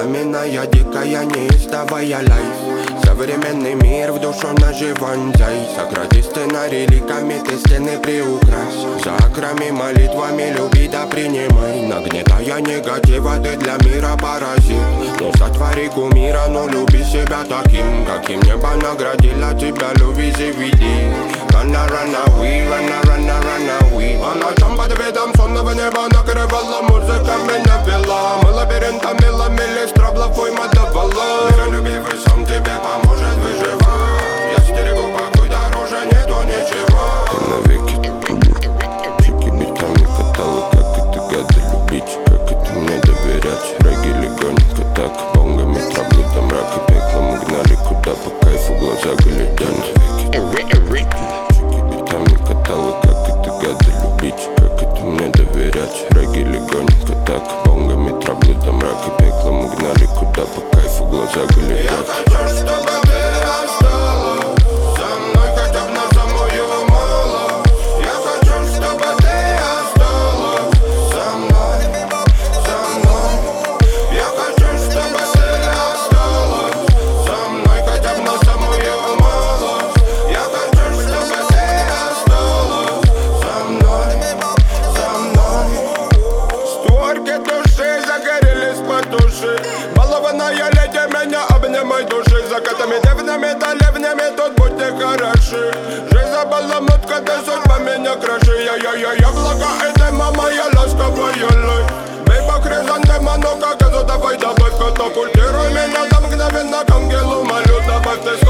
Пламенная, дикая, неистовая лайф. Современный мир в душу наживан зай. Сократи сценарий ликами, ты стены приукрась. За акрами, молитвами люби да принимай. Нагнетая негатива, ты для мира паразит. Ну сотвори кумира, но люби себя таким, каким небо наградило тебя, люби заведи. Run away, run away. А ночам под видом сонного неба накрывала музыка меня вела. Мы лабиринтами ломили страблов, уйма давала. Миролюбивый сон тебе поможет выживать. Я стерегу покой, дороже нету ничего. Ты навеки чеки битами катала, как это гады любить, как это мне доверять. Регги легонько так, бонгами травлю до мрака пекла. Мы гнали куда по кайфу, глаза глядят. Как это гады любить, как это мне доверять. Регги легонько так, бонгами травлю до мрака пекла. Мы гнали куда по кайфу, глаза глядят. Я хочу, чтобы ты осталась со мной хотя бы на самую малость. Я хочу, чтобы ты осталась со мной, со мной. Я хочу, чтобы ты осталась со мной хотя бы на самую малость. Я хочу, чтобы ты осталась со мной, со мной. Створки души загорелись под души. Балованная леди, меня обнимай души. Закатами, дивными да ливнями тут будьте хороши. Жизнь забаламутка, ты судьба меня краши. Яблоко, это моя ласковая лай. Бей по хризантемам, ну как это, давай добавь катапультируй меня до мгновенно к ангелу молю. Добавь ты